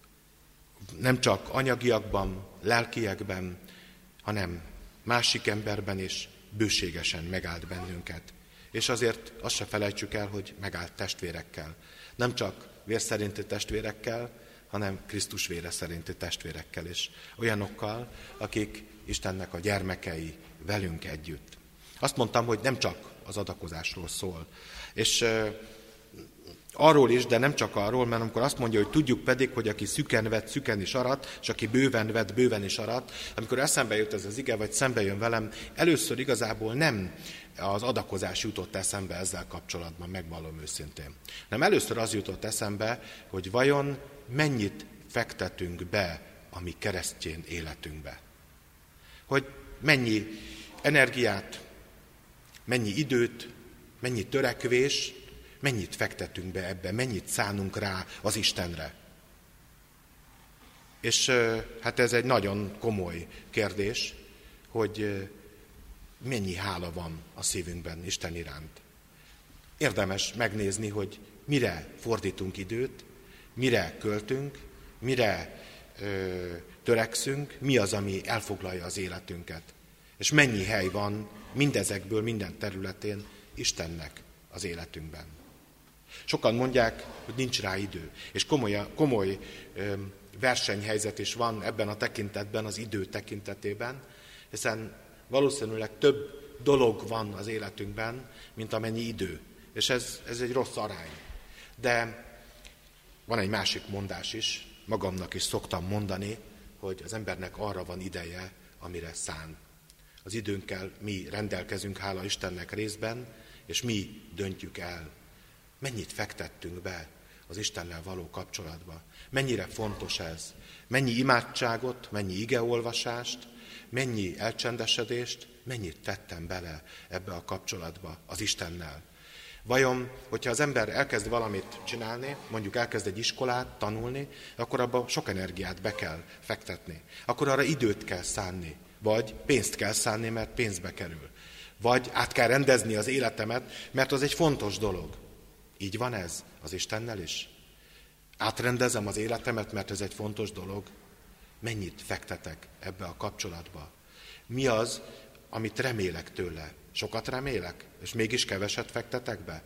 nem csak anyagiakban, lelkiekben, hanem másik emberben is bőségesen megállt bennünket. És azért azt se felejtsük el, hogy megállt testvérekkel. Nem csak vér szerinti testvérekkel, hanem Krisztus vére szerinti testvérekkel is. Olyanokkal, akik Istennek a gyermekei velünk együtt. Azt mondtam, hogy nem csak az adakozásról szól. És uh, arról is, de nem csak arról, mert amikor azt mondja, hogy tudjuk pedig, hogy aki szüken vett, szüken is arat, és aki bőven vett, bőven is arat, amikor eszembe jut ez az ige, vagy szembe jön velem, először igazából nem az adakozás jutott eszembe ezzel kapcsolatban, megvallom őszintén. Nem először az jutott eszembe, hogy vajon mennyit fektetünk be a mi keresztény életünkbe. Hogy mennyi energiát, mennyi időt, mennyi törekvés, mennyit fektetünk be ebbe, mennyit szánunk rá az Istenre. És hát ez egy nagyon komoly kérdés, hogy mennyi hála van a szívünkben Isten iránt. Érdemes megnézni, hogy mire fordítunk időt, mire költünk, mire ö, törekszünk, mi az, ami elfoglalja az életünket. És mennyi hely van mindezekből, minden területén Istennek az életünkben. Sokan mondják, hogy nincs rá idő. És komoly, komoly ö, versenyhelyzet is van ebben a tekintetben, az idő tekintetében, hiszen valószínűleg több dolog van az életünkben, mint amennyi idő. És ez, ez egy rossz arány. De van egy másik mondás is, magamnak is szoktam mondani, hogy az embernek arra van ideje, amire szán. Az időnkkel mi rendelkezünk, hála Istennek részben, és mi döntjük el. Mennyit fektettünk be az Istennel való kapcsolatba? Mennyire fontos ez? Mennyi imádságot, mennyi igeolvasást, mennyi elcsendesedést, mennyit tettem bele ebbe a kapcsolatba az Istennel? Vajon, hogyha az ember elkezd valamit csinálni, mondjuk elkezd egy iskolát tanulni, akkor abba sok energiát be kell fektetni. Akkor arra időt kell szánni, vagy pénzt kell szánni, mert pénzbe kerül. Vagy át kell rendezni az életemet, mert az egy fontos dolog. Így van ez az Istennel is? Átrendezem az életemet, mert ez egy fontos dolog. Mennyit fektetek ebbe a kapcsolatba? Mi az, amit remélek tőle? Sokat remélek, és mégis keveset fektetek be?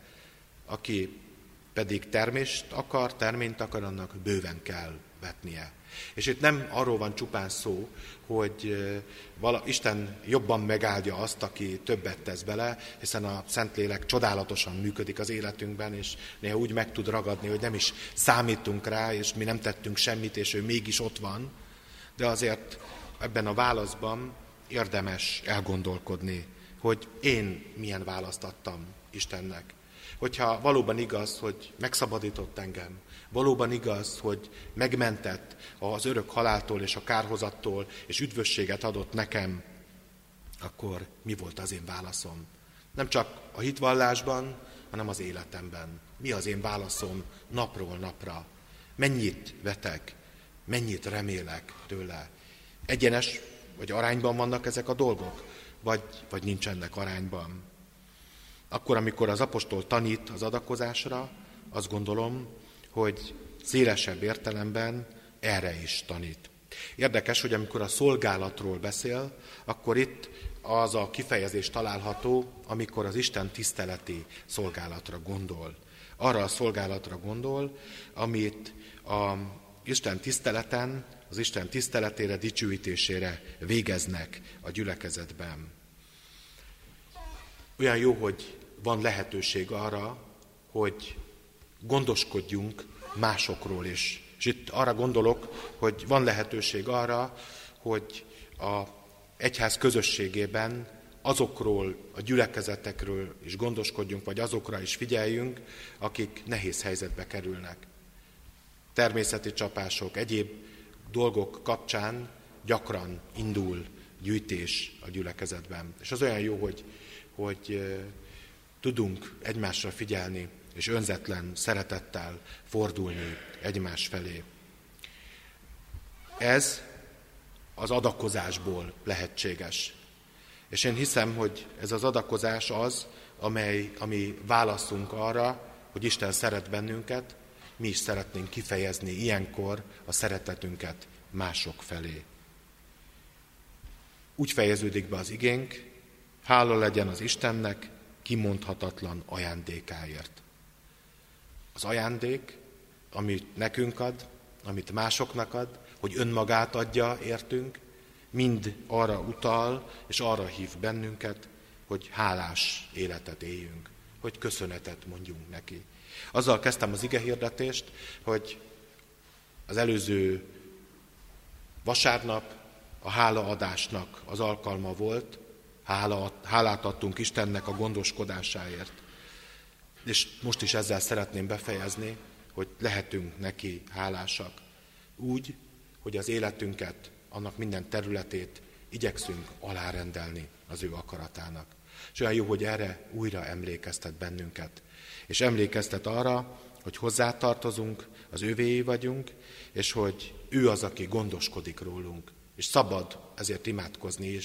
Aki pedig termést akar, terményt akar, annak bőven kell vetnie. És itt nem arról van csupán szó, hogy vala, Isten jobban megáldja azt, aki többet tesz bele, hiszen a Szentlélek csodálatosan működik az életünkben, és néha úgy meg tud ragadni, hogy nem is számítunk rá, és mi nem tettünk semmit, és ő mégis ott van. De azért ebben a válaszban érdemes elgondolkodni, hogy én milyen választ adtam Istennek. Hogyha valóban igaz, hogy megszabadított engem, valóban igaz, hogy megmentett az örök haláltól és a kárhozattól, és üdvösséget adott nekem, akkor mi volt az én válaszom? Nem csak a hitvallásban, hanem az életemben. Mi az én válaszom napról napra? Mennyit vetek? Mennyit remélek tőle? Egyenes vagy arányban vannak ezek a dolgok? Vagy, vagy nincsenek arányban? Akkor, amikor az apostol tanít az adakozásra, azt gondolom, hogy szélesebb értelemben erre is tanít. Érdekes, hogy amikor a szolgálatról beszél, akkor itt az a kifejezés található, amikor az Isten tiszteleti szolgálatra gondol. Arra a szolgálatra gondol, amit az Isten tiszteleten, az Isten tiszteletére, dicsőítésére végeznek a gyülekezetben. Olyan jó, hogy van lehetőség arra, hogy gondoskodjunk másokról is. És itt arra gondolok, hogy van lehetőség arra, hogy a egyház közösségében azokról a gyülekezetekről is gondoskodjunk, vagy azokra is figyeljünk, akik nehéz helyzetbe kerülnek. Természeti csapások, egyéb dolgok kapcsán gyakran indul gyűjtés a gyülekezetben. És az olyan jó, hogy, hogy tudunk egymásra figyelni, és önzetlen szeretettel fordulni egymás felé. Ez az adakozásból lehetséges. És én hiszem, hogy ez az adakozás az, amely, ami válaszunk arra, hogy Isten szeret bennünket, mi is szeretnénk kifejezni ilyenkor a szeretetünket mások felé. Úgy fejeződik be az igénk, hála legyen az Istennek kimondhatatlan ajándékáért. Az ajándék, amit nekünk ad, amit másoknak ad, hogy önmagát adja értünk, mind arra utal, és arra hív bennünket, hogy hálás életet éljünk, hogy köszönetet mondjunk neki. Azzal kezdtem az igehirdetést, hogy az előző vasárnap a hálaadásnak az alkalma volt, hála, hálát adtunk Istennek a gondoskodásáért. És most is ezzel szeretném befejezni, hogy lehetünk neki hálásak. Úgy, hogy az életünket, annak minden területét igyekszünk alárendelni az ő akaratának. És olyan jó, hogy erre újra emlékeztet bennünket. És emlékeztet arra, hogy hozzátartozunk, az ővéi vagyunk, és hogy ő az, aki gondoskodik rólunk. És szabad ezért imádkozni is,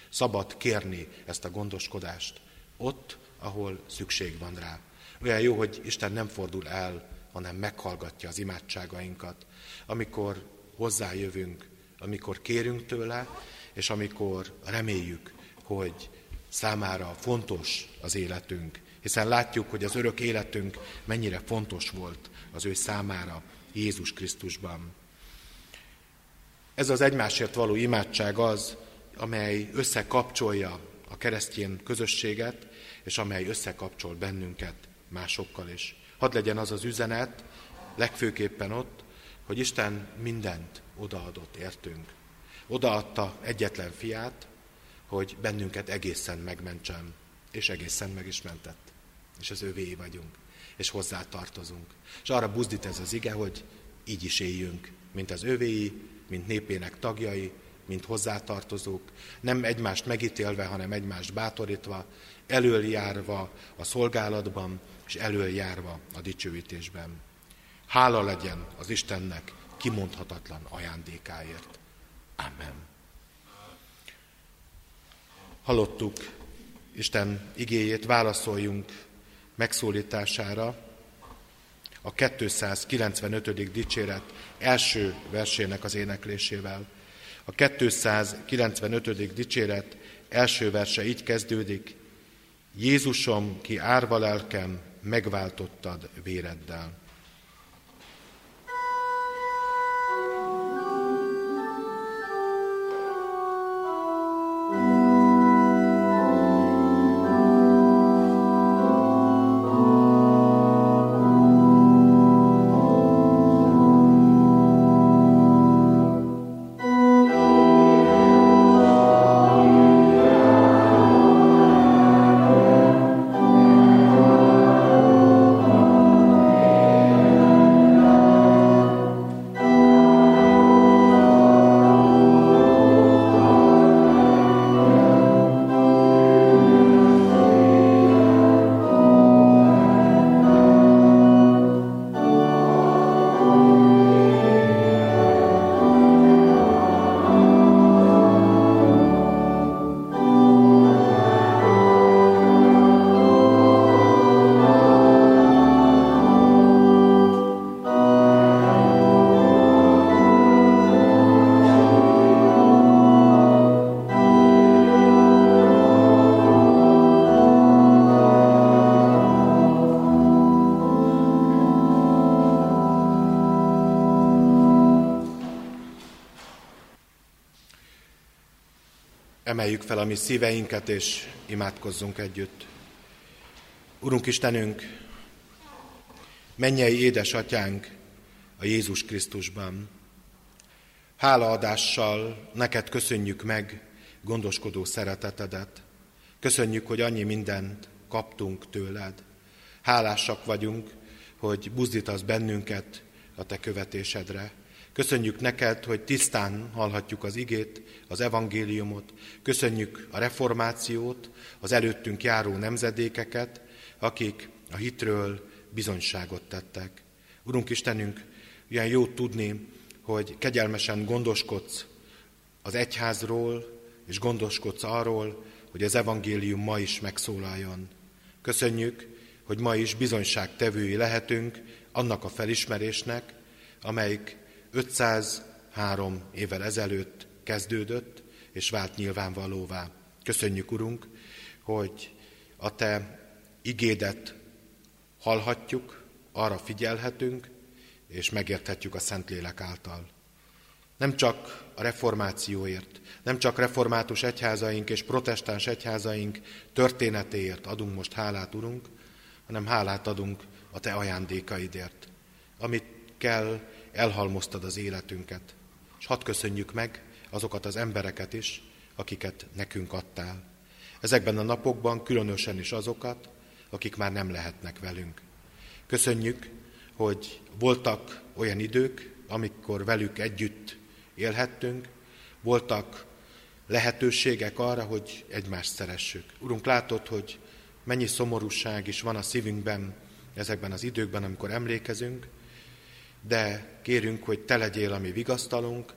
szabad kérni ezt a gondoskodást ott, ahol szükség van rá. Olyan jó, hogy Isten nem fordul el, hanem meghallgatja az imádságainkat, amikor hozzájövünk, amikor kérünk tőle, és amikor reméljük, hogy számára fontos az életünk, hiszen látjuk, hogy az örök életünk mennyire fontos volt az ő számára Jézus Krisztusban. Ez az egymásért való imádság az, amely összekapcsolja a keresztény közösséget, és amely összekapcsol bennünket másokkal is. Hadd legyen az az üzenet, legfőképpen ott, hogy Isten mindent odaadott értünk. Odaadta egyetlen fiát, hogy bennünket egészen megmentsen, és egészen meg is mentett. És az övéi vagyunk, és hozzá tartozunk. És arra buzdít ez az ige, hogy így is éljünk, mint az övéi, mint népének tagjai, mint hozzátartozók, nem egymást megítélve, hanem egymást bátorítva, elöljárva a szolgálatban, és elöljárva a dicsőítésben. Hála legyen az Istennek kimondhatatlan ajándékáért. Amen. Hallottuk Isten igéjét, válaszoljunk megszólítására a kétszázkilencvenötödik dicséret első versének az éneklésével. A kétszázkilencvenötödik dicséret első verse így kezdődik: Jézusom, ki árva lelkem, megváltottad véreddel. Emeljük fel a mi szíveinket, és imádkozzunk együtt. Urunk Istenünk, mennyei édesatyánk a Jézus Krisztusban, hálaadással neked köszönjük meg gondoskodó szeretetedet. Köszönjük, hogy annyi mindent kaptunk tőled. Hálásak vagyunk, hogy buzdítasz bennünket a te követésedre. Köszönjük neked, hogy tisztán hallhatjuk az igét, az evangéliumot. Köszönjük a reformációt, az előttünk járó nemzedékeket, akik a hitről bizonyságot tettek. Urunk Istenünk, olyan jó tudni, hogy kegyelmesen gondoskodsz az egyházról, és gondoskodsz arról, hogy az evangélium ma is megszólaljon. Köszönjük, hogy ma is bizonyságtevői lehetünk annak a felismerésnek, amelyik ötszázhárom évvel ezelőtt kezdődött, és vált nyilvánvalóvá. Köszönjük, Urunk, hogy a te igédet hallhatjuk, arra figyelhetünk, és megérthetjük a Szentlélek által. Nem csak a reformációért, nem csak református egyházaink és protestáns egyházaink történetéért adunk most hálát, Urunk, hanem hálát adunk a te ajándékaidért, amit kell, elhalmoztad az életünket. És hadd köszönjük meg azokat az embereket is, akiket nekünk adtál. Ezekben a napokban különösen is azokat, akik már nem lehetnek velünk. Köszönjük, hogy voltak olyan idők, amikor velük együtt élhettünk, voltak lehetőségek arra, hogy egymást szeressük. Urunk, látod, hogy mennyi szomorúság is van a szívünkben ezekben az időkben, amikor emlékezünk, de kérünk, hogy te legyél a mi vigasztalunk,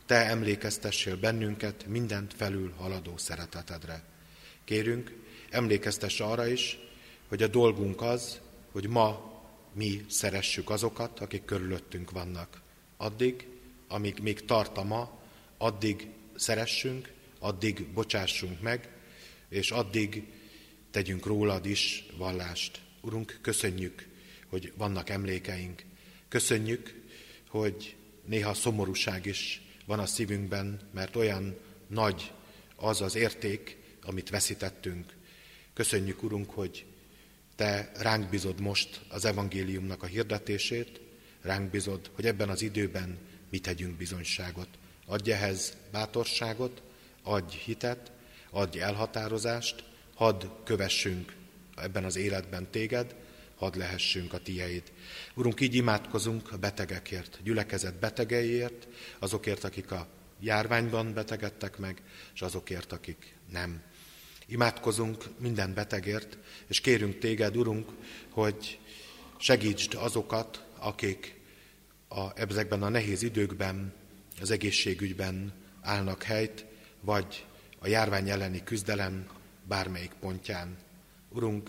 Te emlékeztessél bennünket mindent felül haladó szeretetedre. Kérünk, emlékeztess arra is, hogy a dolgunk az, hogy ma mi szeressük azokat, akik körülöttünk vannak. Addig, amíg még tart a ma, addig szeressünk, addig bocsássunk meg, és addig tegyünk rólad is vallást. Urunk, köszönjük, hogy vannak emlékeink. Köszönjük, hogy néha szomorúság is van a szívünkben, mert olyan nagy az az érték, amit veszítettünk. Köszönjük, Urunk, hogy Te ránk bízod most az evangéliumnak a hirdetését, ránk bízod, hogy ebben az időben mi tegyünk bizonyságot. Adj ehhez bátorságot, adj hitet, adj elhatározást, hadd kövessünk ebben az életben Téged, hadd lehessünk a Tieid. Urunk, így imádkozunk a betegekért, a gyülekezet betegeiért, azokért, akik a járványban betegedtek meg, és azokért, akik nem. Imádkozunk minden betegért, és kérünk Téged, Urunk, hogy segítsd azokat, akik a, ezekben a nehéz időkben, az egészségügyben állnak helyt, vagy a járvány elleni küzdelem bármelyik pontján. Urunk,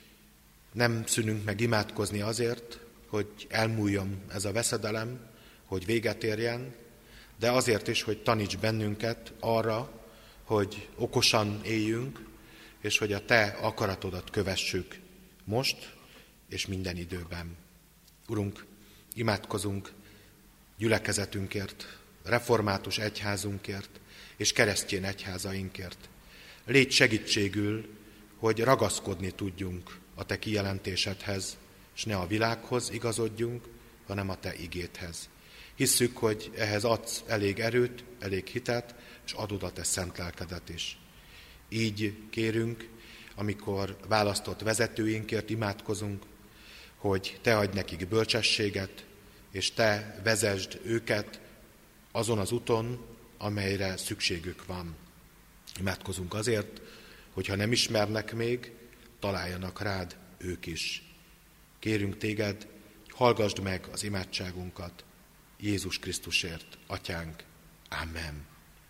nem szűnünk meg imádkozni azért, hogy elmúljon ez a veszedelem, hogy véget érjen, de azért is, hogy taníts bennünket arra, hogy okosan éljünk, és hogy a Te akaratodat kövessük most és minden időben. Urunk, imádkozunk gyülekezetünkért, református egyházunkért és keresztény egyházainkért. Légy segítségül, hogy ragaszkodni tudjunk a Te kijelentésedhez, és ne a világhoz igazodjunk, hanem a Te igédhez. Hisszük, hogy ehhez adsz elég erőt, elég hitet, és adod a Te szent lelkedet is. Így kérünk, amikor választott vezetőinkért imádkozunk, hogy Te adj nekik bölcsességet, és Te vezesd őket azon az úton, amelyre szükségük van. Imádkozunk azért, hogyha nem ismernek még, találjanak rád ők is. Kérünk Téged, hallgasd meg az imádságunkat Jézus Krisztusért, Atyánk. Amen.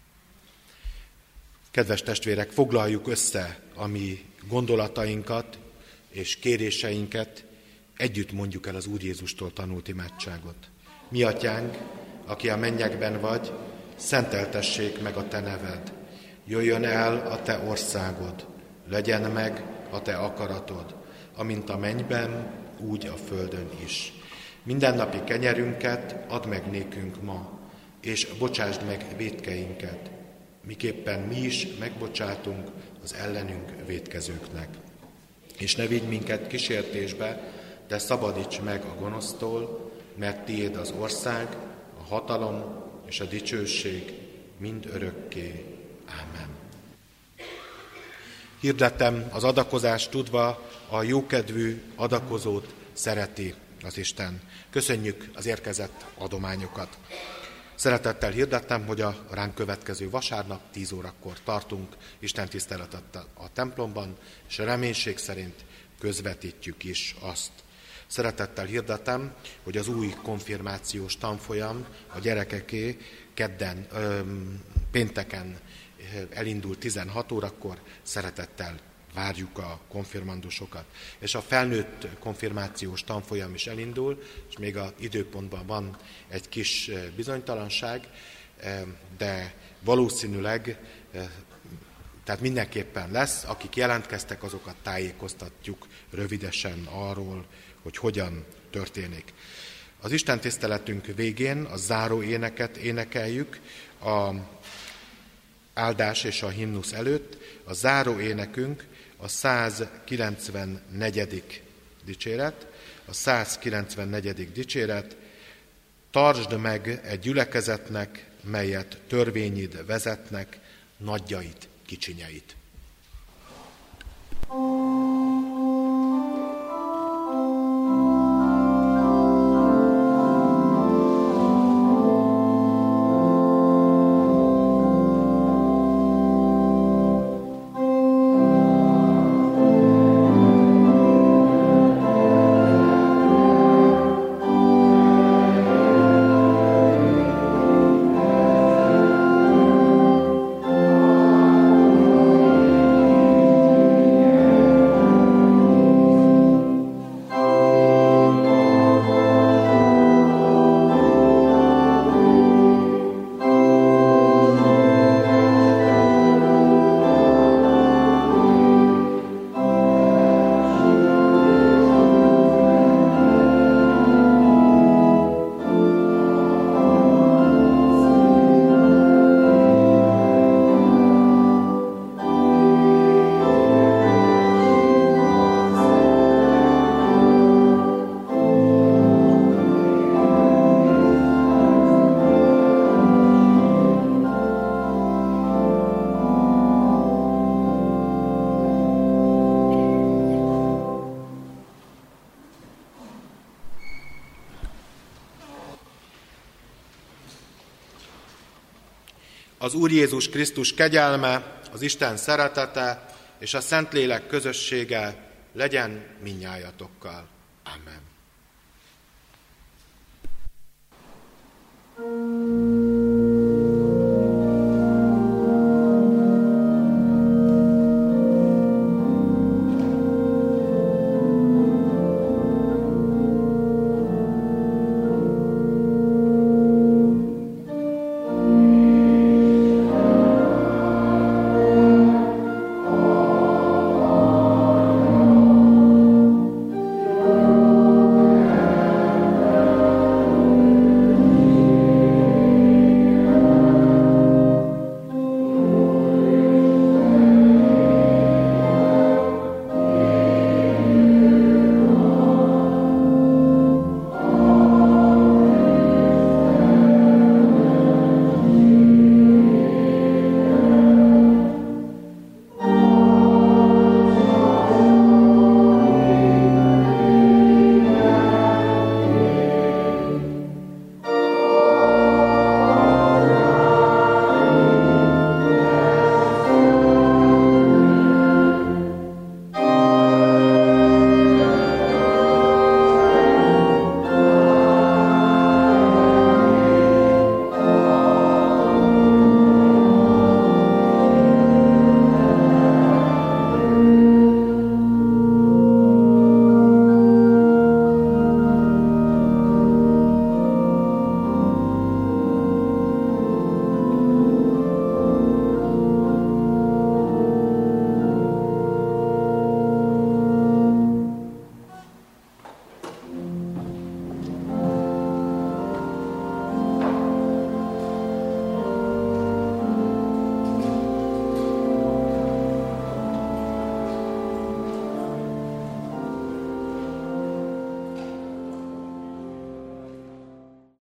Kedves testvérek, foglaljuk össze a mi gondolatainkat és kéréseinket, együtt mondjuk el az Úr Jézustól tanult imádságot. Mi Atyánk, aki a mennyekben vagy, szenteltessék meg a Te neved. Jöjjön el a Te országod, legyen meg a Te akaratod, amint a mennyben, úgy a földön is. Mindennapi kenyerünket add meg nékünk ma, és bocsásd meg vétkeinket, miképpen mi is megbocsátunk az ellenünk vétkezőknek. És ne vigy minket kísértésbe, de szabadíts meg a gonosztól, mert tiéd az ország, a hatalom és a dicsőség mind örökké. Ámen. Hirdettem az adakozást tudva, a jókedvű adakozót szereti az Isten. Köszönjük az érkezett adományokat. Szeretettel hirdettem, hogy a ránk következő vasárnap tíz órakor tartunk istentiszteletet a templomban, és reménység szerint közvetítjük is azt. Szeretettel hirdetem, hogy az új konfirmációs tanfolyam a gyerekeké kedden, ö, pénteken elindul tizenhat órakor, szeretettel várjuk a konfirmandusokat. És a felnőtt konfirmációs tanfolyam is elindul, és még az időpontban van egy kis bizonytalanság, de valószínűleg, tehát mindenképpen lesz, akik jelentkeztek, azokat tájékoztatjuk rövidesen arról, hogy hogyan történik. Az istentiszteletünk végén a záró éneket énekeljük a áldás és a himnusz előtt. A záró énekünk a százkilencvennegyedik dicséret, a százkilencvennegyedik dicséret, tartsd meg egy gyülekezetnek, melyet törvényid vezetnek, nagyjait, kicsinyeit. Thank you. az Úr Jézus Krisztus kegyelme, az Isten szeretete és a Szentlélek közössége legyen mindnyájatokkal. Amen.